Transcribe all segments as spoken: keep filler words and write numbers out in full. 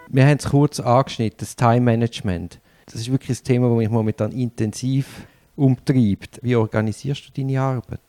Wir haben es kurz angeschnitten, das Time-Management. Das ist wirklich ein Thema, das mich momentan intensiv umtreibt. Wie organisierst du deine Arbeit?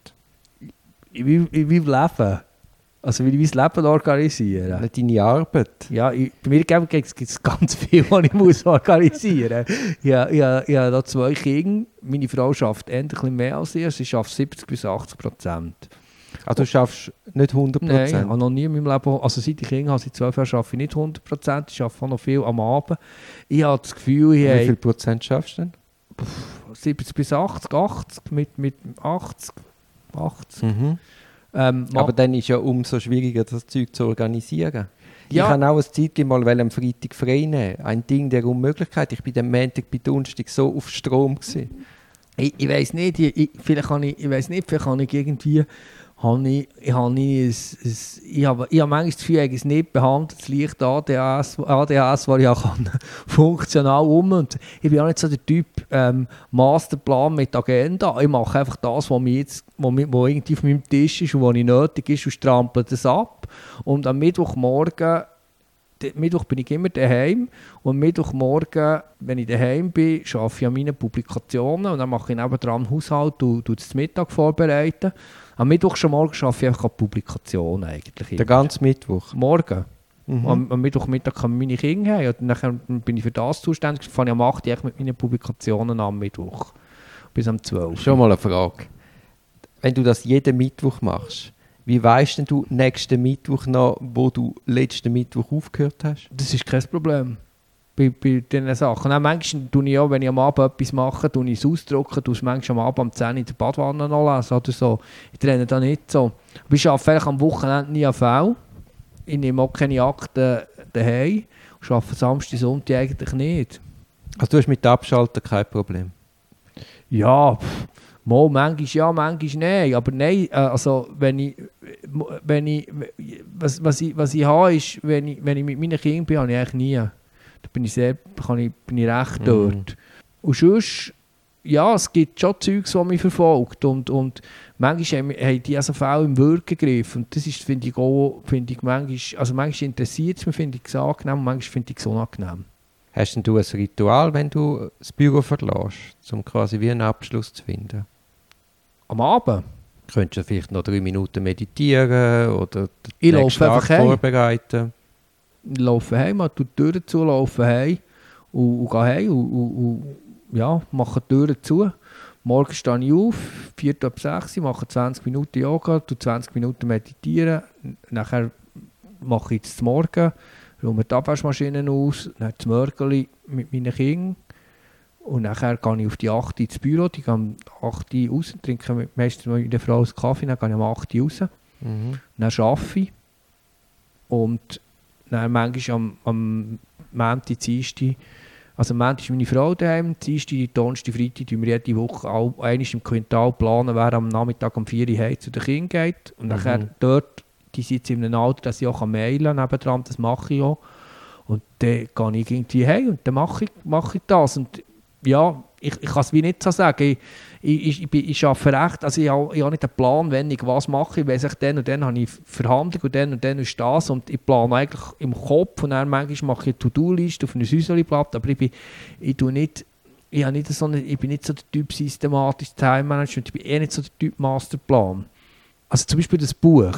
Wie, wie, wie Leben? Also wie ich mein Leben organisieren? Nicht deine Arbeit? Ja, ich, bei mir gibt es ganz viel, was ich muss organisieren muss. Ich, ich, ich habe da zwei Kinder. Meine Frau arbeitet endlich mehr als ich. Sie arbeitet siebzig bis achtzig Prozent. Also du schaffst nicht hundert Prozent? Nein, ich habe noch nie in meinem Leben, also seit ich Kinder habe, seit zwölf Jahren arbeite ich nicht hundert Prozent. Ich arbeite auch noch viel am Abend. Ich habe das Gefühl, ich Wie viel Prozent schaffst du denn? siebzig bis achtzig, achtzig, mit, mit achtzig, achtzig. Mhm. Ähm, Aber dann ist ja umso schwieriger, das Zeug zu organisieren. Ja. Ich kann auch eine Zeit mal am Freitag frei nehmen. Ein Ding der Unmöglichkeit. Ich war am Montag bei Donnerstag so auf Strom gewesen. Ich, ich weiss nicht, ich, ich, vielleicht kann ich, ich weiss nicht, vielleicht kann ich irgendwie, habe ich, ich, habe ich, ein, ein, ich, habe, ich habe manchmal das Gefühl, ich habe es nicht behandelt, es liegt A D H S, A D H S, was ich auch kann, funktional um. Und ich bin auch nicht so der Typ ähm, Masterplan mit Agenda. Ich mache einfach das, was, mir jetzt, was, mir, was irgendwie auf meinem Tisch ist und was ich nötig ist und strample das ab. Und am Mittwochmorgen, Mittwoch bin ich immer daheim und am Mittwochmorgen, wenn ich daheim bin, arbeite ich an meinen Publikationen und dann mache ich nebendran Haushalt und das Mittag vorbereiten. Am Mittwoch schon morgen arbeite ich einfach an Publikationen eigentlich. Den ganzen Mittwoch? Morgen. Mhm. Am, am Mittwochmittag kommen meine Kinder heim und dann bin ich für das zuständig. Ich fange am acht Uhr mit meinen Publikationen am Mittwoch. Bis am zwölf. Schon mal eine Frage. Wenn du das jeden Mittwoch machst, wie weisst denn du nächsten Mittwoch noch, wo du letzten Mittwoch aufgehört hast? Das ist kein Problem. Bei, bei diesen Sachen. Auch manchmal tue ich auch, wenn ich am Abend etwas mache, tue ich es ausdrucken, tue es manchmal am Abend um zehn Uhr in der Badwanne noch lesen oder so. Ich trenne da nicht so. Aber ich arbeite am Wochenende nie A V. Ich nehme auch keine Akten daheim. Ich arbeite Samstag, Sonntag eigentlich nicht. Also du hast mit dem Abschalten kein Problem? Ja, pff, mal, manchmal ja, manchmal nein. Aber nein, äh, also wenn ich, wenn ich, was, was ich, was ich habe, ist, wenn ich, wenn ich mit meinen Kindern bin, habe ich eigentlich nie. Da bin ich, sehr, kann ich, bin ich recht dort. Mhm. Und sonst, ja, es gibt schon Zeugs, die mich verfolgt. Und, und manchmal haben, haben die also Fälle im Wirken gegriffen. Und das ist, finde ich, auch, finde ich manchmal, also manchmal interessiert es mich, finde ich es angenehm, und manchmal finde ich es unangenehm. Hast denn du ein Ritual, wenn du das Büro verlässt, um quasi wie einen Abschluss zu finden? Am Abend? Könntest du vielleicht noch drei Minuten meditieren oder den nächsten Tag vorbereiten? Ich laufe heim, mache die Türen zu, laufe heim und, und gehe heim und, und, und ja, mache die Türen zu. Morgen stehe ich auf, vier ab sechs, mache zwanzig Minuten Yoga, zwanzig Minuten meditieren. Nachher mache ich das Morgen, räume die Abwaschmaschine aus, dann das Mörgeli mit meinen Kindern. Und nachher gehe ich auf die acht Uhr ins Büro, die gehen um acht Uhr raus, trinke meistens mit meiner Frau einen Kaffee, dann gehe ich um acht Uhr raus. Mhm. Dann arbeite ich. Und dann manchmal am, am Montag, Dienstag, also am Montag ist meine Frau daheim, Dienstag, Donnerstag, Freitag tun wir jede Woche auch einmal im Quintal planen, wer am Nachmittag um vier Uhr heim zu den Kindern geht. Und mhm. nachher dort, die sind jetzt in einem Alter, dass ich auch mailen kann, nebendran, das mache ich auch. Und dann gehe ich irgendwie heim und dann mache ich, mache ich das. Und ja, ich, ich kann es wie nicht so sagen. Ich, ich, ich, ich, ich arbeite recht, also ich habe, ich habe nicht einen Plan, wenn ich was mache. Ich weiss, dann und dann habe ich Verhandlung und dann und dann ist das. Und ich plane eigentlich im Kopf und dann manchmal mache ich eine To-Do-Liste auf einem Säuselblatt. Aber ich bin, ich tue nicht, ich, habe nicht so eine, ich bin nicht so der Typ systematisch Time-Management. Ich bin eher nicht so der Typ Masterplan. Also zum Beispiel das Buch.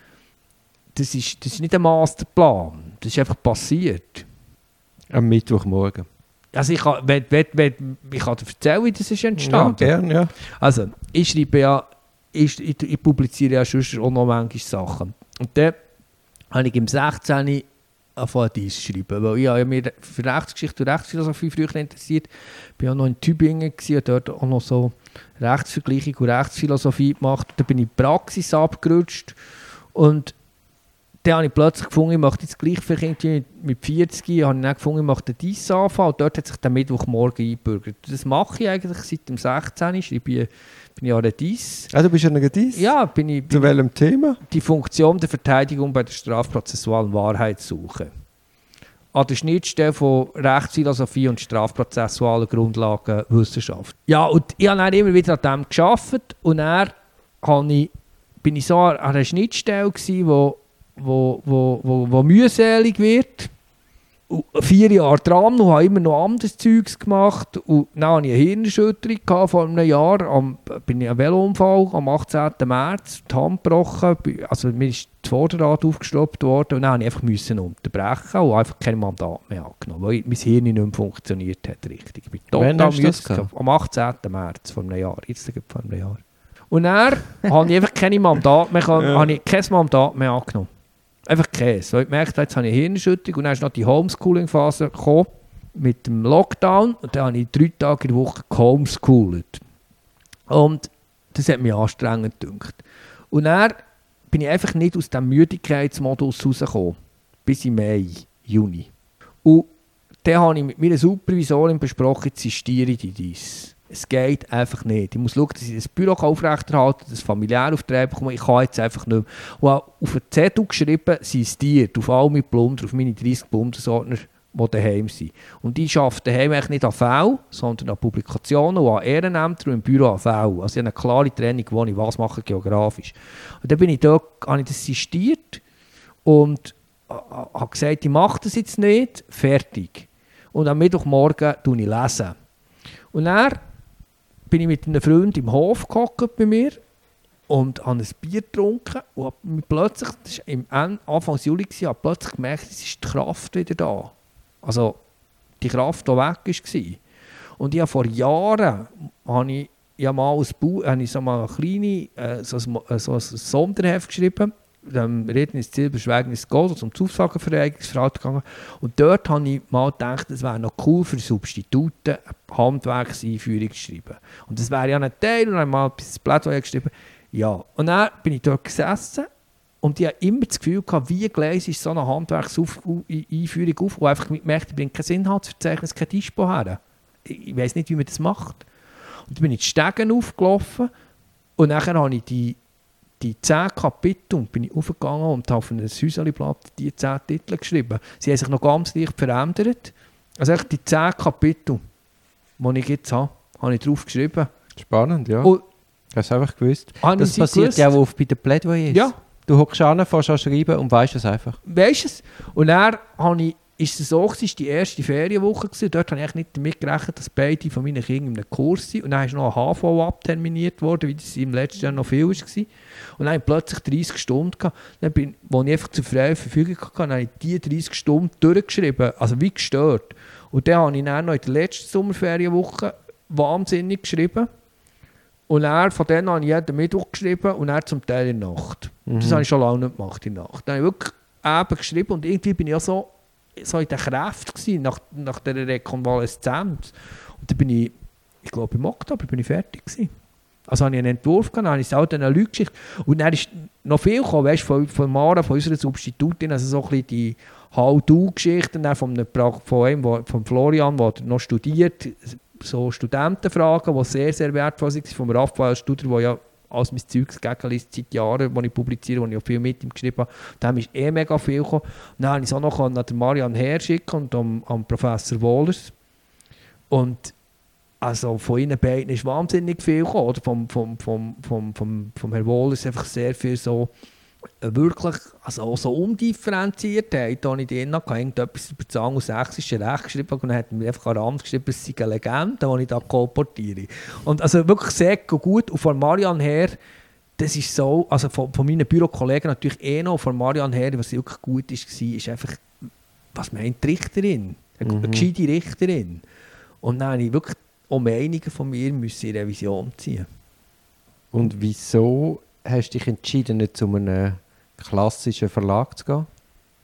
Das ist, das ist nicht ein Masterplan. Das ist einfach passiert. Am Mittwochmorgen. Also ich kann, wenn, wenn, wenn, ich kann dir erzählen, wie das ist entstanden. Ja, gerne, ja. Also, ich schreibe ja, ich, ich, ich publiziere ja sonst auch noch manchmal Sachen. Und dann habe ich im sechzehn angefangen, dies zu schreiben. Weil ich habe mich für Rechtsgeschichte und Rechtsphilosophie früher interessiert. Ich war auch noch in Tübingen und dort auch noch so Rechtsvergleichung und Rechtsphilosophie gemacht. Da bin ich in die Praxis abgerutscht. Und dann habe ich plötzlich gefunden, ich möchte jetzt gleich vielleicht mit vierzig, habe ich dann gefunden, ich möchte D I S anfangen. Und dort hat sich der Mittwochmorgen eingebürgert. Das mache ich eigentlich seit dem sechzehn. Ich schreibe, bin ich an der D I S. Ah, du bist an der D I S? Ja, bin ich. Bin Zu welchem Thema? Die Funktion der Verteidigung bei der strafprozessualen Wahrheitssuche. An der Schnittstelle von Rechtsphilosophie und strafprozessualen Grundlagenwissenschaft. Ja, und ich habe dann immer wieder an dem gearbeitet. Und dann habe ich, bin ich so an einer Schnittstelle gewesen, wo Wo, wo, wo, wo mühselig wird. vier Jahre dran und habe immer noch anderes Zeugs gemacht. Und dann hatte ich eine Hirnerschütterung gehabt, vor einem Jahr. Am, bin ich einen Velounfall am achtzehnten März, die Hand gebrochen. Also mir ist das Vorderrad aufgestoppt worden und dann musste ich einfach müssen unterbrechen und einfach kein Mandat mehr angenommen, weil mein Hirn nicht mehr funktioniert hat richtig. Ich bin Wann total hast du das müde. gehabt? Am achtzehnten März vor einem Jahr. Jetzt vor einem Jahr. Und dann habe ich einfach keine Mandat mehr, ja. habe ich kein Mandat mehr angenommen. Einfach keins. Weil ich gemerkt habe, jetzt habe ich eine Hirnerschütterung und dann ist noch die Homeschooling-Phase gekommen mit dem Lockdown und dann habe ich drei Tage in der Woche gehomeschoolt. Und das hat mich anstrengend gedacht. Und dann bin ich einfach nicht aus dem Müdigkeitsmodus rausgekommen. Bis im Mai, Juni. Und dann habe ich mit meiner Supervisorin besprochen, jetzt sistiere ich dies. Es geht einfach nicht. Ich muss schauen, dass ich das Büro aufrechterhalte, das familiär auf die Reihe bekomme. Ich kann jetzt einfach nicht mehr. Und habe auf einen Zettel geschrieben, sistiert, auf all meine Plunder, auf meine dreissig Bundesordner, die daheim sind. Und die arbeiten daheim eigentlich nicht an Fällen, sondern an Publikationen und an Ehrenämtern und im Büro an Fällen. Also ich habe eine klare Trennung, wo ich was mache geografisch. Und dann bin ich da, habe ich das sistiert und habe gesagt, ich mache das jetzt nicht, fertig. Und am Mittwochmorgen lese ich lesen. Und dann bin ich mit einem Freund im Hof gehockt bei mir und habe ein Bier getrunken und habe mich plötzlich, das war im Anfang Juli, habe plötzlich gemerkt, es ist die Kraft wieder da. Also die Kraft, die weg war. Und ich habe vor Jahren habe ich, ich habe mal, ein Bu- habe ich so mal eine kleine äh, so ein, so ein Sonderheft geschrieben. Dem Reden ist Ziel, Beschweigen ist Gold, also um Zusagverweigerungsverhalten gegangen. Und dort habe ich mal gedacht, es wäre noch cool für Substituten eine Handwerkseinführung zu schreiben. Und das wäre ja ein Teil, und dann habe ich mal ein Plädoyer geschrieben. Ja, und dann bin ich dort gesessen und ich habe immer das Gefühl gehabt, wie gleich ist so eine Handwerkseinführung auf, wo einfach gemerkt, ich bringe kein Inhaltsverzeichnis, kein Dispo her. Ich weiss nicht, wie man das macht. Und dann bin ich die Stegen aufgelaufen und nachher habe ich die Die zehn Kapitel bin ich aufgegangen und habe auf ein Häuserli-Blatt die zehn Titel geschrieben. Sie haben sich noch ganz leicht verändert. Also echt die zehn Kapitel, die ich jetzt habe, habe ich drauf geschrieben. Spannend, ja. Und hast du einfach gewusst. habe Das ich sie passiert gewusst? ja auch oft bei den Plädoyers. Ja. Du hockst an, fährst an schreiben und weißt es einfach. Weisst du es? Und dann habe ich, ist es so, es war die erste Ferienwoche gewesen. Dort habe ich eigentlich nicht damit gerechnet, dass beide von meinen Kindern in einem Kurs sind. Und dann ist noch ein H V abterminiert worden, wie das im letzten Jahr noch viel war. Und dann hatte ich plötzlich dreissig Stunden gehabt. Dann bin, wo ich einfach zur freien Verfügung hatte, habe ich diese dreissig Stunden durchgeschrieben. Also wie gestört. Und dann habe ich dann noch in der letzten Sommerferienwoche wahnsinnig geschrieben. Und dann, von denen habe ich jeden Mittwoch geschrieben und dann zum Teil in der Nacht. Mhm. Das habe ich schon lange nicht gemacht in der Nacht. Dann habe ich wirklich eben geschrieben und irgendwie bin ich auch so, so in der Kraft gewesen, nach, nach dieser Rekonvaleszenz. Und dann bin ich, ich glaube im Oktober bin ich fertig gewesen. Also habe ich einen Entwurf gehabt, dann habe ich es auch den Leuten geschickt. Und dann ist noch viel gekommen, weißt, von, von Mara, von unserer Substitutin, also so ein bisschen die How-Do-Geschichten von, von einem, von Florian, der noch studiert, so Studentenfragen, die sehr, sehr wertvoll sind, vom Raphael Studer, der ja alles mein Zeugs gegenliest seit Jahren, das ich publiziere, wo ich auch viel mit ihm geschrieben habe. Da ist eh mega viel gekommen. Dann habe ich es auch noch an den Marian Herr schicken und am, am Professor Wohlers. Und also von ihnen beiden ist wahnsinnig viel gekommen. Oder vom, vom, vom, vom, vom, vom Herrn Wohlers einfach sehr viel so äh, wirklich, also auch so Undifferenziertheit. Da habe ich drin noch irgendetwas über das angelsächsische Recht geschrieben und dann hat er mir einfach an Rand geschrieben, es sei eine Legende, die ich da kolportiere. Und also wirklich sehr gut. Und von Marian her, das ist so, also von, von meinen Bürokollegen natürlich eh noch, von Marian her, was wirklich gut ist, war, ist einfach, was meint die Richterin? Eine, mhm. eine gescheite Richterin. Und dann habe ich wirklich auch Meinungen von mir müssen in Revision ziehen. Und wieso hast du dich entschieden, nicht zu einem klassischen Verlag zu gehen?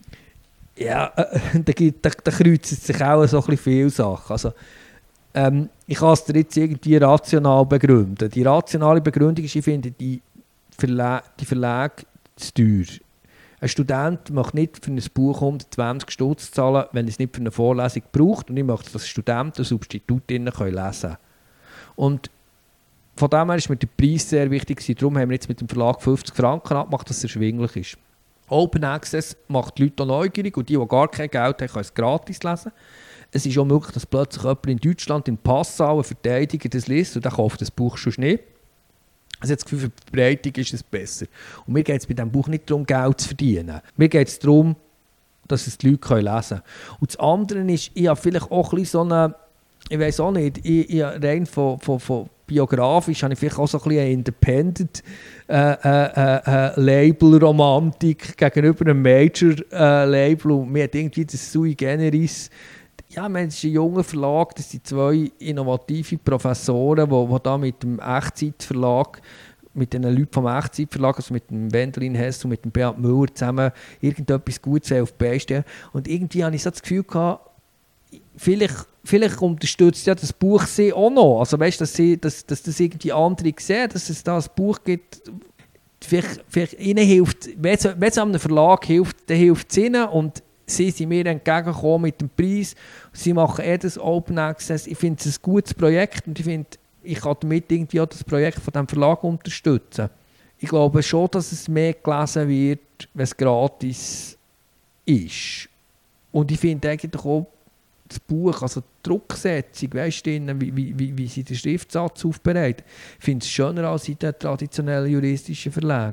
Ja, äh, da, gibt, da, da kreuzen sich auch so ein bisschen viele Sachen. Also, ähm, ich kann es dir jetzt irgendwie rational begründen. Die rationale Begründung ist, ich finde die, Verla- die Verlage zu teuer. Ein Student möchte nicht für ein Buch hundertzwanzig Stutz zahlen, wenn er es nicht für eine Vorlesung braucht. Und ich möchte, dass Studenten und Substitutinnen lesen können. Und von dem her war mir der Preis sehr wichtig. Darum haben wir jetzt mit dem Verlag fünfzig Franken abgemacht, dass es erschwinglich ist. Open Access macht die Leute auch neugierig und die, die gar kein Geld haben, können es gratis lesen. Es ist auch möglich, dass plötzlich jemand in Deutschland, in Passau, ein Verteidiger das liest und der kauft das Buch schon nicht. Also das Gefühl, für die Verbreitung ist es besser. Und mir geht es bei diesem Buch nicht darum, Geld zu verdienen. Mir geht es darum, dass es die Leute lesen können. Und das andere ist, ich habe vielleicht auch ein bisschen so eine, ich weiß auch nicht, ich, ich rein von, von, von biografisch habe ich vielleicht auch so ein bisschen eine Independent äh, äh, äh, Label-Romantik gegenüber einem Major-Label. Und mir hat irgendwie das Sui Generis, ja, man, es ist ein junger Verlag, das sind zwei innovative Professoren, die, die da mit dem Echtzeitverlag, mit den Leuten vom Echtzeitverlag, also mit dem Wendelin Hess und mit dem Beat Müller zusammen irgendetwas Gutes auf die Beine stellen. Und irgendwie hatte ich so das Gefühl gehabt, vielleicht, vielleicht unterstützt ja das Buch sie auch noch. Also weißt, dass, sie, dass, dass das irgendwie andere sehen, dass es da ein Buch gibt, vielleicht, vielleicht ihnen hilft, wenn es, wenn es einem Verlag hilft, dann hilft es ihnen. Und sie sind mir entgegengekommen mit dem Preis. Sie machen eh das Open Access. Ich finde es ein gutes Projekt und ich finde, ich kann damit irgendwie auch das Projekt von diesem Verlag unterstützen. Ich glaube schon, dass es mehr gelesen wird, wenn es gratis ist. Und ich finde eigentlich auch das Buch, also die Drucksetzung, weißt du, wie, wie, wie sie den Schriftsatz aufbereitet, ich finde es schöner als in den traditionellen juristischen Verlagen.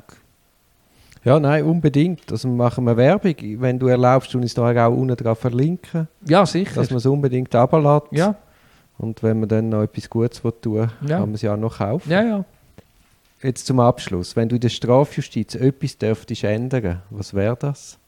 Ja, nein, unbedingt. Also machen wir Werbung. Wenn du erlaubst, tun uns da auch unten drauf verlinken. Ja, sicher. Dass man es unbedingt runterlässt. Ja. Und wenn man dann noch etwas Gutes tun will, ja. kann man es ja auch noch kaufen. Ja, ja. Jetzt zum Abschluss. Wenn du in der Strafjustiz etwas dürftest ändern, was wäre das?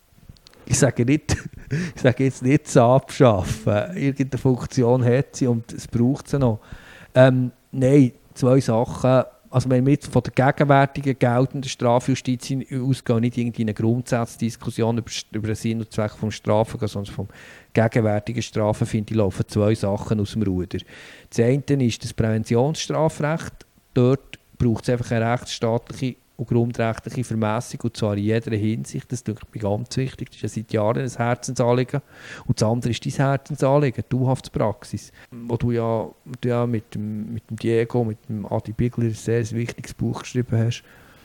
Ich sage, nicht, ich sage jetzt nicht das Abschaffen. Irgendeine Funktion hat sie und es braucht sie noch. Ähm, nein, zwei Sachen. Also wenn wir jetzt von der gegenwärtigen geltenden Strafjustiz ausgehen, nicht irgendwie eine Grundsatzdiskussion über, über den Sinn und Zweck des Strafen, sondern vom gegenwärtigen Strafen, finde ich, laufen zwei Sachen aus dem Ruder. Das eine ist das Präventionsstrafrecht. Dort braucht es einfach eine rechtsstaatliche und grundrechtliche Vermessung, und zwar in jeder Hinsicht. Das ist mir ganz wichtig. Das ist ja seit Jahren ein Herzensanliegen. Und das andere ist dein Herzensanliegen, die U-Haftspraxis, wo du ja, du ja mit, dem, mit dem Diego, mit dem Adi Bigler ein sehr wichtiges Buch geschrieben hast.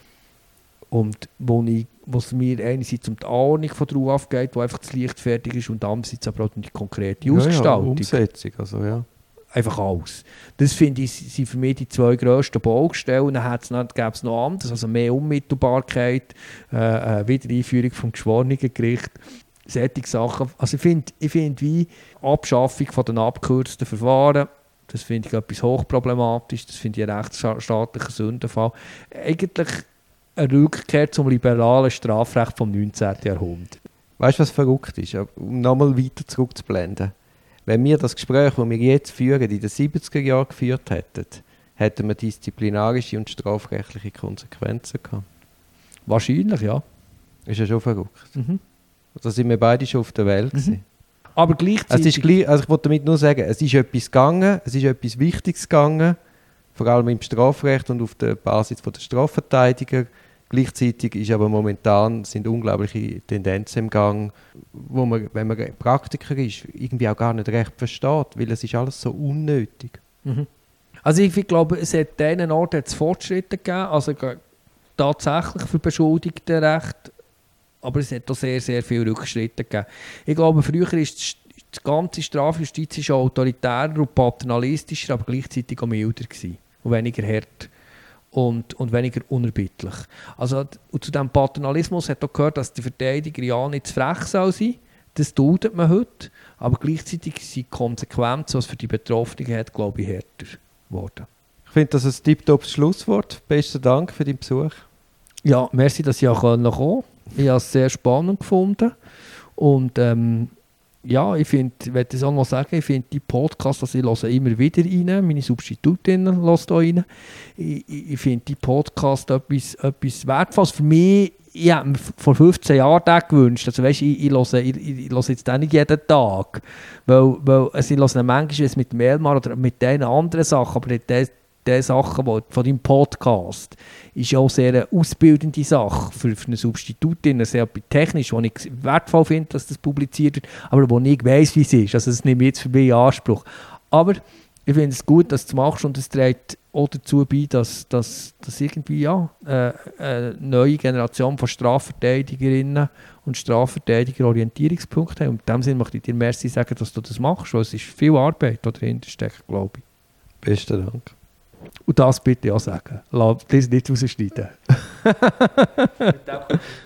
Und wo es mir einerseits um die Ahnung von der U-Haft geht, wo einfach zu leichtfertig ist, und andererseits aber auch um die konkrete Ausgestaltung. Ja, ja, Umsetzung, also ja. Einfach alles. Das finde ich, sind für mich die zwei grössten Baustellen. Dann gäbe es noch anderes, also mehr Unmittelbarkeit, äh, äh, Wiedereinführung vom Geschworenengericht, solche Sachen. Also ich finde, ich find, wie Abschaffung von den abgekürzten Verfahren, das finde ich etwas hochproblematisch, das finde ich einen rechtsstaatlichen Sündenfall. Eigentlich eine Rückkehr zum liberalen Strafrecht vom neunzehnten Jahrhundert. Weißt du, was verrückt ist? Um nochmal weiter zurückzublenden. Wenn wir das Gespräch, das wir jetzt führen, in den siebziger Jahren geführt hätten, hätten wir disziplinarische und strafrechtliche Konsequenzen gehabt. Wahrscheinlich, ja. Ist ja schon verrückt. Mhm. Da sind wir beide schon auf der Welt. Mhm. Aber gleichzeitig... Es ist gleich, also ich wollte damit nur sagen, es ist etwas gegangen, es ist etwas Wichtiges gegangen, vor allem im Strafrecht und auf der Basis der Strafverteidiger. Gleichzeitig ist aber momentan sind unglaubliche Tendenzen im Gang, wo man, wenn man Praktiker ist, irgendwie auch gar nicht recht versteht, weil es ist alles so unnötig. Mhm. Also ich glaube, es hat an diesen Orten Fortschritte gegeben, also tatsächlich für Beschuldigtenrecht, aber es hat auch sehr, sehr viele Rückschritte gegeben. Ich glaube, früher ist die ganze Strafjustiz autoritärer und paternalistischer, aber gleichzeitig auch milder gewesen und weniger hart. Und, und weniger unerbittlich. Also, und zu diesem Paternalismus hat auch gehört, dass der Verteidiger ja nicht zu frech soll sein. Das duldet man heute. Aber gleichzeitig sind die Konsequenzen, was für die Betroffenen hat, glaube ich, härter geworden. Ich finde das ein tipptopp Schlusswort. Besten Dank für deinen Besuch. Ja, merci, dass ich auch kommen konnte. Ich habe es sehr spannend gefunden. Und ähm, ja, ich finde, ich werde es auch noch sagen, ich finde die Podcasts, also ich höre immer wieder rein, meine Substitutin hört da rein. Ich, ich, ich finde die Podcasts etwas, etwas Wertvolles. Für mich, ich habe mir vor fünfzehn Jahren den gewünscht. Also weißt, ich, ich, höre, ich, ich höre jetzt auch nicht jeden Tag. Weil, weil also ich höre manchmal mit dem Elmar oder mit den anderen Sachen, aber nicht das, die Sachen die, von deinem Podcast ist ja auch sehr eine ausbildende Sache für, für eine Substitutin, sehr technisch, wo ich wertvoll finde, dass das publiziert wird, aber wo ich weiss, wie es ist. Also das nehme ich jetzt für mich in Anspruch. Aber ich finde es gut, dass du es machst, und es trägt auch dazu bei, dass, dass, dass irgendwie ja, äh, eine neue Generation von Strafverteidigerinnen und Strafverteidiger Orientierungspunkte haben. Und in dem Sinne möchte ich dir merci sagen, dass du das machst, weil es ist viel Arbeit, die dahinter steckt, glaube ich. Besten Dank. Und das bitte auch sagen. Lass das nicht rausschneiden.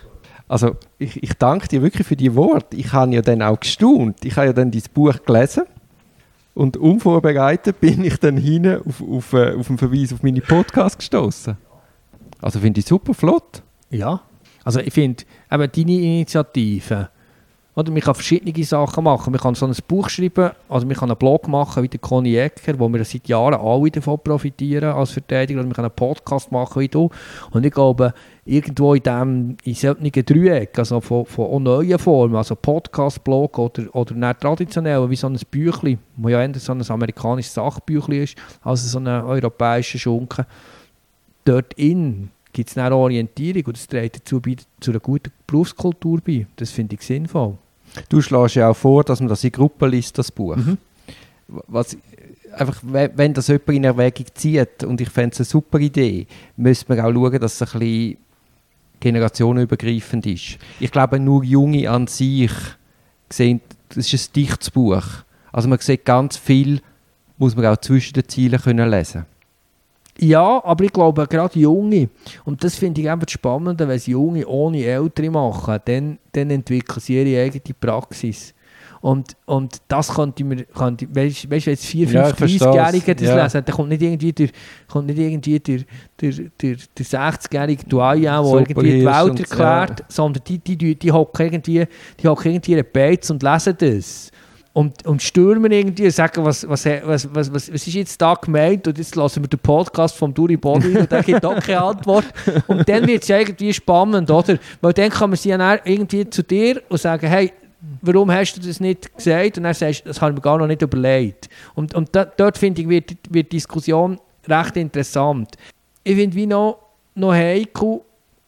Also ich, ich danke dir wirklich für die Worte. Ich habe ja dann auch gestaunt. Ich habe ja dann dein Buch gelesen und unvorbereitet bin ich dann hinten auf, auf, äh, auf einen Verweis auf meine Podcast gestoßen. Also finde ich super flott. Ja, also ich finde, eben deine Initiative, oder man kann verschiedene Sachen machen. Man kann so ein Buch schreiben, also man kann einen Blog machen wie der Conny Ecker, wo wir seit Jahren alle davon profitieren als Verteidiger. Oder man kann einen Podcast machen wie du. Und ich glaube, irgendwo in diesem in solchen Dreieck, also von, von neuen Formen, also Podcast, Blog oder, oder nicht traditionell, wie so ein Büchlein, wo ja eher so ein amerikanisches Sachbüchlein ist, als so ein europäischer Schunken, dort in gibt es eine Orientierung und das trägt dazu bei, zu einer guten Berufskultur bei. Das finde ich sinnvoll. Du schlägst ja auch vor, dass man das in Gruppen liest, das Buch. Mhm. Was, einfach, wenn das jemand in Erwägung zieht, und ich fände es eine super Idee, müsste man auch schauen, dass es ein bisschen generationenübergreifend ist. Ich glaube, nur Junge an sich sehen, das ist ein dichtes Buch. Also man sieht ganz viel, muss man auch zwischen den Zielen können lesen. Ja, aber ich glaube, gerade Junge, und das finde ich eben spannend, wenn sie Junge ohne Ältere machen, dann, dann entwickeln sie ihre eigene Praxis. Und, und das könnte man, könnte, weißt du, jetzt vier, fünf, dreißigjährige das ja. lesen, dann kommt nicht irgendwie der, kommt nicht irgendwie der, der, der, der sechzigjährige Doyen, der irgendwie die Welt erklärt, ja. sondern die, die, die, die hocken irgendwie, die hocken irgendwie in Beiz und lesen das. Und, und stürmen irgendwie und sagen, was, was, was, was, was, was ist jetzt da gemeint? Und jetzt lassen wir den Podcast vom Duri Body und der gibt auch keine Antwort. Und dann wird es ja irgendwie spannend, oder? Weil dann kann man sie ja irgendwie zu dir und sagen, hey, warum hast du das nicht gesagt? Und dann sagst du, das habe ich mir gar noch nicht überlegt. Und, und da, dort, finde ich, wird, wird die Diskussion recht interessant. Ich finde, wie noch, noch heikel,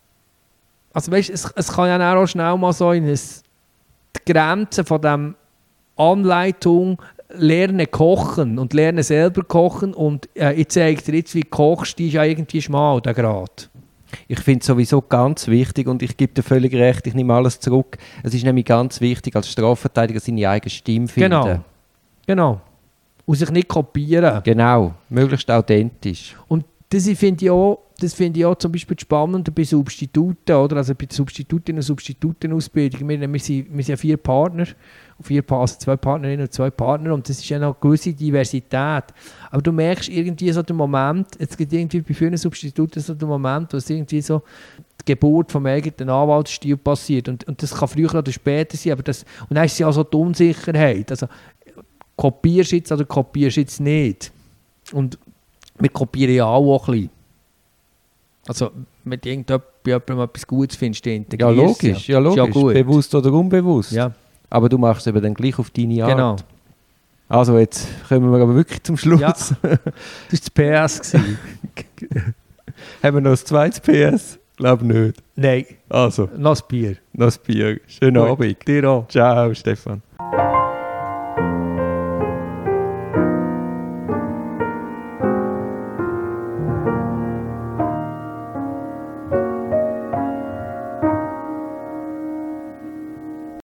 also weißt, es, es kann ja auch schnell mal so in das, die Grenzen von dem Anleitung, lernen kochen und lernen selber kochen und äh, ich zeige dir jetzt, wie du kochst, die ist ja irgendwie schmal, der Grad. Ich finde es sowieso ganz wichtig und ich gebe dir völlig recht, ich nehme alles zurück. Es ist nämlich ganz wichtig, als Strafverteidiger seine eigene Stimme finden. Genau, genau. Und sich nicht kopieren. Genau, möglichst authentisch. Und das finde ich auch, das finde ich auch zum Beispiel spannend bei Substituten, oder? Also bei Substitutinnen und Substitutenausbildung. Wir, wir, sind, wir sind ja vier Partner, vier, also zwei Partnerinnen und zwei Partner und das ist ja noch eine gewisse Diversität. Aber du merkst irgendwie so den Moment, es gibt irgendwie bei vielen Substituten so den Moment, wo es irgendwie so die Geburt vom eigenen Anwaltsstil passiert und, und das kann früher oder später sein, aber das, und dann ist es ja so die Unsicherheit. Also kopierst du jetzt oder kopierst du jetzt nicht? Und wir kopieren ja auch ein bisschen. Also, wenn du bei jemandem etwas Gutes findest, dann ja, logisch, ja, logisch. Ja gut. Bewusst oder unbewusst. Ja. Aber du machst es eben dann gleich auf deine Art. Genau. Also, jetzt kommen wir aber wirklich zum Schluss. Ja. Das war das P S. Haben wir noch ein zweites P S? Ich glaube nicht. Nein. Also. Noch ein Bier. Noch ein Bier. Schönen Abend. Dir auch. Ciao, Stefan.